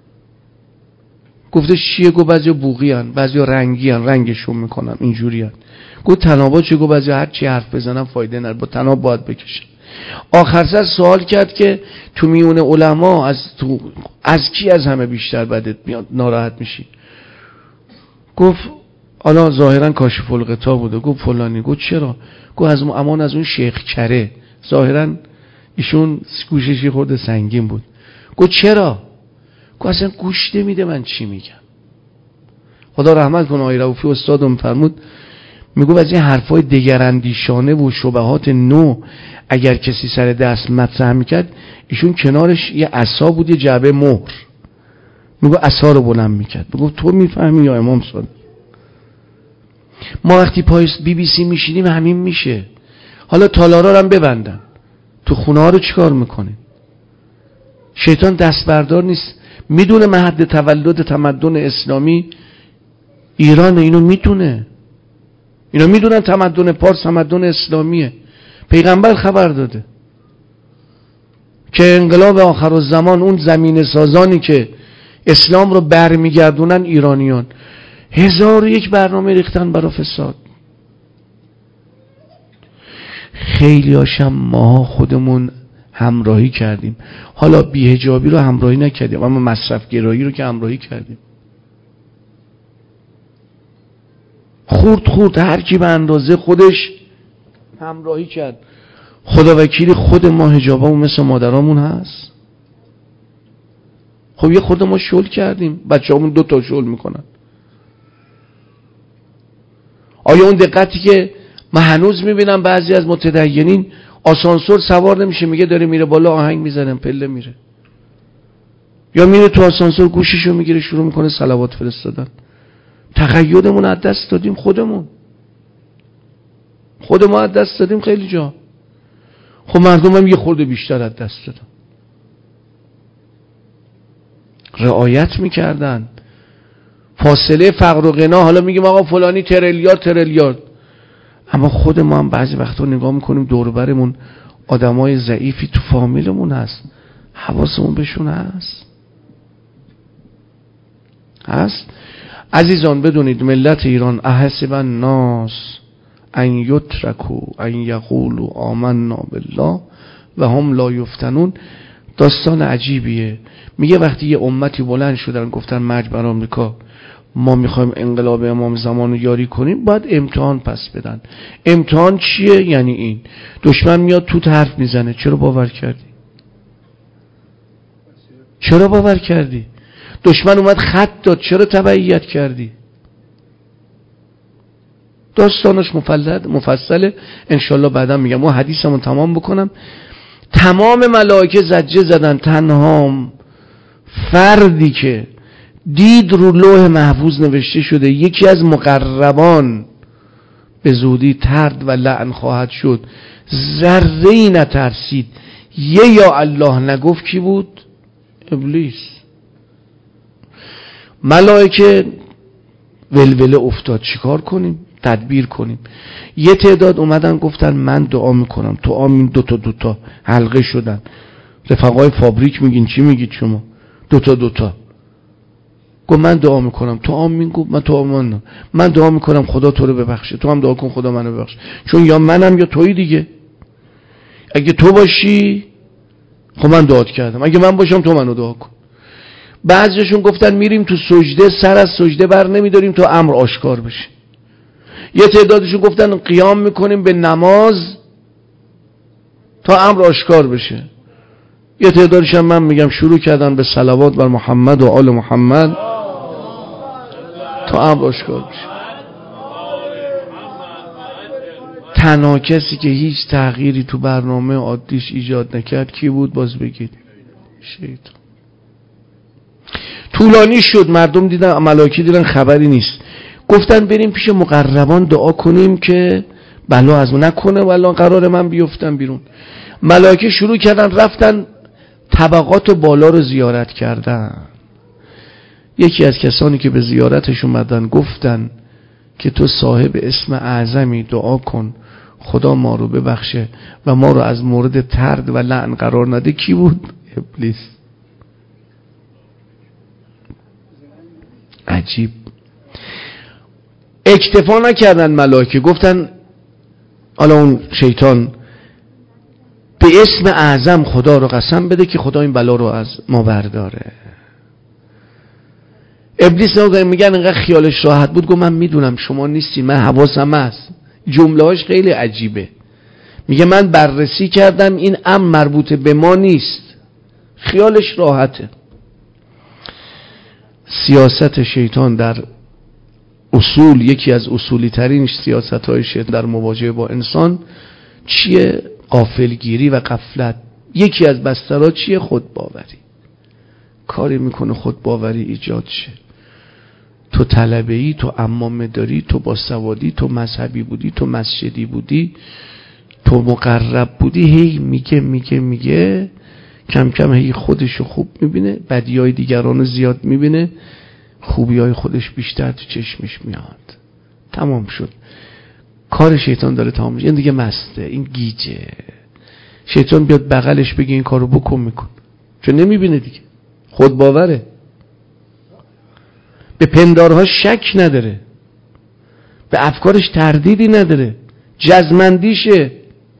گفته چیه؟ گفت بعضی بوقی هن، بعضی رنگی هن، رنگشون میکنم اینجوری هن. گفت تنابا چیه؟ گفت بعضی هر چی حرف بزنم فایده نداره، با تناب باید بکشن. آخر سر سوال کرد که تو میون علما از کی از همه بیشتر بدت میاد ناراحت میشی؟ گفت حالا ظاهرا کاشف الغطا بوده. گفت فلانی. گفت چرا؟ گفت از امان از اون شیخ کره، ظاهرا ایشون گوششی خورده سنگین بود. گفت چرا؟ گفت اصلا گوش نمیده من چی میگم. خدا رحمت کنه آقای رؤوفی استادم فرمود، میگو از این حرفای دگراندیشانه و شبهات نو اگر کسی سر دست مطرح میکرد، ایشون کنارش یه عصا بود، یه جعبه مهر، میگو عصا رو بلند میکرد. میگو تو میفهمی یا امام صادق؟ ما وقتی پای BBC میشینیم همین میشه. حالا تالارا رو هم ببندن، تو خونه ها رو چیکار میکنه؟ شیطان دست بردار نیست، میدونه محل تولد تمدن اسلامی ایران، اینو میدونه، اینا میدونن تمدن پارس تمدن اسلامیه. پیغمبر خبر داده که انقلاب آخر الزمان اون زمین سازانی که اسلام رو برمیگردونن ایرانیان، 1001 برنامه ریختن برای فساد. خیلی هاشم ما خودمون همراهی کردیم، حالا بی‌حجابی رو همراهی نکردیم اما مصرف گرایی رو که همراهی کردیم. خورد هر کی به اندازه خودش همراهی کرد. خدا وکیلی خود ما حجابمون مثل مادرامون هست. خب یه خود ما شل کردیم، بچه‌هامون 2 تا شل میکنن. آیا اون دقتی که من هنوز میبینم بعضی از متدینین آسانسور سوار نمیشه، میگه داره میره بالا آهنگ میزنه پله میره، یا میره تو آسانسور گوشیشو میگیره شروع میکنه صلوات فرستادن. تقیدمون از دست دادیم، خودمون از دست دادیم خیلی جا. خب مردم هم یه خورده بیشتر از دست دادن، رعایت میکردن فاصله فقر و غنا. حالا میگیم آقا فلانی تریلیارد، اما خود ما هم بعضی وقتا نگاه میکنیم دور برمون آدمای ضعیفی تو فامیلمون هست، حواسمون بهشون هست. عزیزان بدونید ملت ایران احسب الناس ان یترکوا ان یقولوا آمنا بالله و هم لا یفتنون. داستان عجیبیه. میگه وقتی یه امتی بلند شدن گفتن مرگ بر آمریکا، ما میخوایم انقلاب امام زمان رو یاری کنیم، باید امتحان پس بدن. امتحان چیه؟ یعنی این دشمن میاد توت حرف میزنه، چرا باور کردی؟ دشمن اومد خط داد، چرا تبعیت کردی؟ داستانش مفصله، انشالله بعدا میگم. ما حدیثمو تمام بکنم. تمام ملائکه زجه زدن، تنها فردی که دید رو لوح محفوظ نوشته شده یکی از مقربان به زودی طرد و لعن خواهد شد، ذره‌ای نترسید. یا الله نگفت کی بود؟ ابلیس. ملائکه ولوله افتاد، چیکار کنیم؟ تدبیر کنیم. یه تعداد اومدن گفتن من دعا میکنم، تو آمین. دوتا حلقه شدن. رفقای فابریک میگین چی میگید شما؟ دوتا گفت من دعا میکنم، تو آمین. گفت من تو آمین. من دعا میکنم خدا تو رو ببخشه، تو هم دعا کن خدا منو ببخشه، چون یا منم یا تویی دیگه. اگه تو باشی خب من دعا کردم، اگه من باشم تو منو دعا کن. بعضیشون گفتن میریم تو سجده، سر از سجده بر نمیداریم تا امر آشکار بشه. یه تعدادشون گفتن قیام میکنیم به نماز تا امر آشکار بشه. یه تعدادش هم من میگم شروع کردن به صلوات بر محمد و آل محمد تا امر آشکار بشه. تنها کسی که هیچ تغییری تو برنامه عادیش ایجاد نکرد کی بود؟ باز بگید شیطان. طولانی شد، مردم دیدن، ملائکه دیدن خبری نیست، گفتن بریم پیش مقربان دعا کنیم که بلا از من نکنه والله قرار من بیفتم بیرون. ملائکه شروع کردن رفتن طبقات بالا رو زیارت کردن. یکی از کسانی که به زیارتش اومدن گفتن که تو صاحب اسم اعظمی، دعا کن خدا ما رو ببخشه و ما رو از مورد طرد و لعن قرار نده. کی بود؟ ابلیس. عجیب. اکتفا نکردن ملائکه، گفتن حالا اون شیطان به اسم اعظم خدا رو قسم بده که خدا این بلا رو از ما برداره. ابلیس میگن انقدر خیالش راحت بود، گفت من میدونم شما نیستی، من حواسم هست. جمله‌اش خیلی عجیبه. میگه من بررسی کردم این امر مربوط به ما نیست. خیالش راحته. سیاست شیطان در اصول، یکی از اصولی ترین سیاست‌های شیطان در مواجهه با انسان چیه؟ غافلگیری و غفلت. یکی از بسترها چیه؟ خودباوری. کاری میکنه خودباوری ایجاد شه. تو طلبه‌ای، تو عمامه داری، تو باسوادی، تو مذهبی بودی، تو مسجدی بودی، تو مقرب بودی، هی میگه کم کم هی خودشو خوب میبینه، بدیای دیگرانو زیاد میبینه، خوبیای خودش بیشتر تو چشمش میاد. تمام شد. کار شیطان داره تمام میشه. این دیگه مسته، این گیجه. شیطان بیاد بغلش بگه این کارو بکن، میکن، چون نمیبینه دیگه. خود باوره. به پندارها شک نداره، به افکارش تردیدی نداره، جزمندیشه.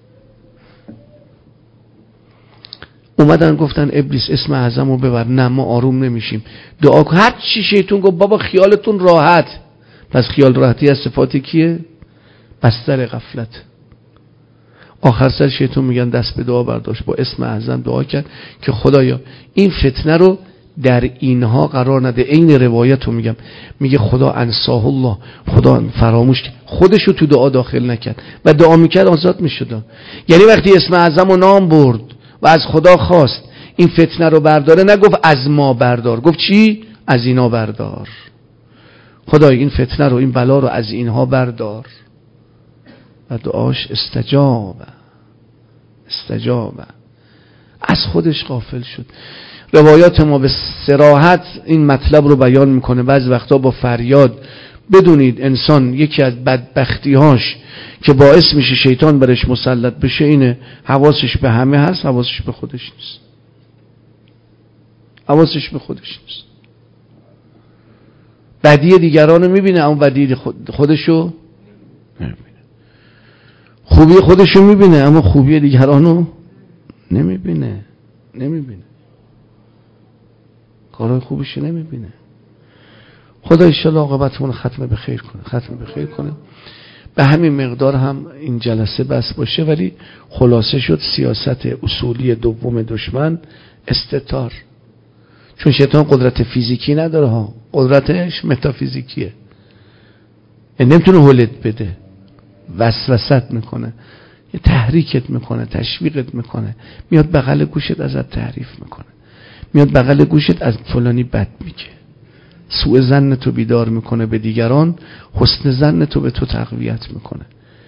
اومدن گفتن ابلیس اسم اعظم رو ببر. نه ما آروم نمیشیم، دعا کن. هر چی شیطان گفت بابا خیالتون راحت. پس خیال راحتی از صفات کیه؟ بستر غفلت. آخر سر شیطان میگن دست به دعا برداشت، با اسم اعظم دعا کرد که خدایا این فتنه رو در اینها قرار نده. این روایت رو میگم، میگه خدا انساه الله، خدا فراموش کرد، خودش رو تو دعا داخل نکرد و دعا میکرد آزاد میشد. یعنی وقتی اسم اعظم رو نام برد و از خدا خواست این فتنه رو برداره، نگفت از ما بردار، گفت چی؟ از اینا بردار. خدای این فتنه رو، این بلا رو از اینها بردار. و دعاش استجاب. از خودش غافل شد. روایات ما به صراحت این مطلب رو بیان میکنه. بعضی وقتا با فریاد. بدونید انسان یکی از بدبختی‌هاش که باعث میشه شیطان برش مسلط بشه اینه، حواسش به همه هست، حواسش به خودش نیست. بدی دیگرانو میبینه اما بدی خودشو نمیبینه. خوبی خودشو میبینه اما خوبی دیگرانو نمیبینه. کارهای خوبشو نمیبینه. خدا انشالله عاقبتمون ختم به خیر کنه. به همین مقدار هم این جلسه بس باشه، ولی خلاصه شد سیاست اصولی دوم دشمن استتار. چون شیطان قدرت فیزیکی نداره ها، قدرتش متافیزیکیه. نمیتونه ولت بده، وسوست میکنه، یه تحریکت میکنه، تشویقت میکنه، میاد بغل گوشت ازت تعریف میکنه، میاد بغل گوشت از فلانی بد میگه، سوء ظن تو بیدار میکنه به دیگران، حسن ظن تو به تو تقویت میکنه.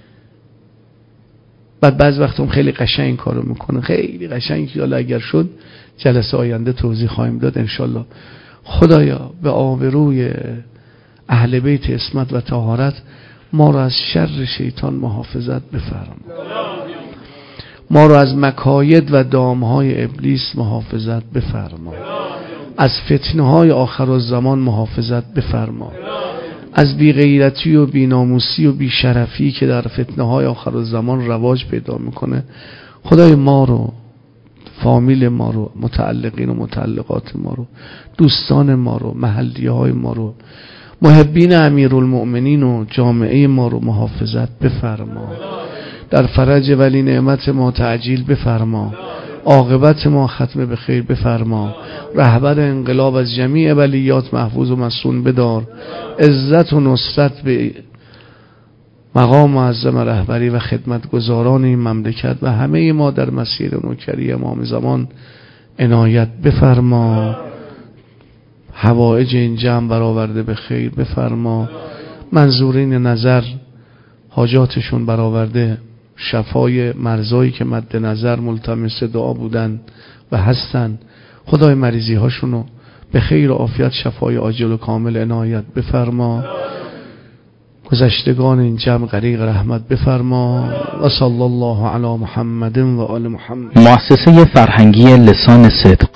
بعد بعض وقتا خیلی قشنگ این کارو میکنه، خیلی قشنگ، که حالا اگر شد جلسه آینده توضیح خواهیم داد انشالله. خدایا به آبروی اهل بیت عصمت و طهارت ما رو از شر شیطان محافظت بفرما، ما رو از مکاید و دامهای ابلیس محافظت بفرما، از فتنه های آخر الزمان محافظت بفرما، از بی غیرتی و بی ناموسی و بی شرفی که در فتنه های آخر الزمان رواج پیدا میکنه. خدای ما رو، فامیل ما رو، متعلقین و متعلقات ما رو، دوستان ما رو، محلیه های ما رو، محبین امیرالمؤمنین و جامعه ما رو محافظت بفرما، در فرج ولی نعمت ما تعجیل بفرما، عاقبت ما ختم به خیر بفرما، رهبر انقلاب از جمیع ولیات محفوظ و مصون بدار، عزت و نصرت به مقام معظم رهبری و خدمتگزاران این مملکت و همه ما در مسیر نوکری امام زمان عنایت بفرما، حوائج این جمع برآورده به خیر بفرما، منظورین نظر حاجاتشون برآورده، شفای مرضایی که مد نظر ملتمس دعا بودن و هستن، خدای مریضی هاشونو به خیر و عافیت شفای عاجل و کامل عنایت بفرما، گذشتگان این جمع غریق رحمت بفرما. و صلی الله علی محمد و آل محمد. مؤسسه فرهنگی لسان صدق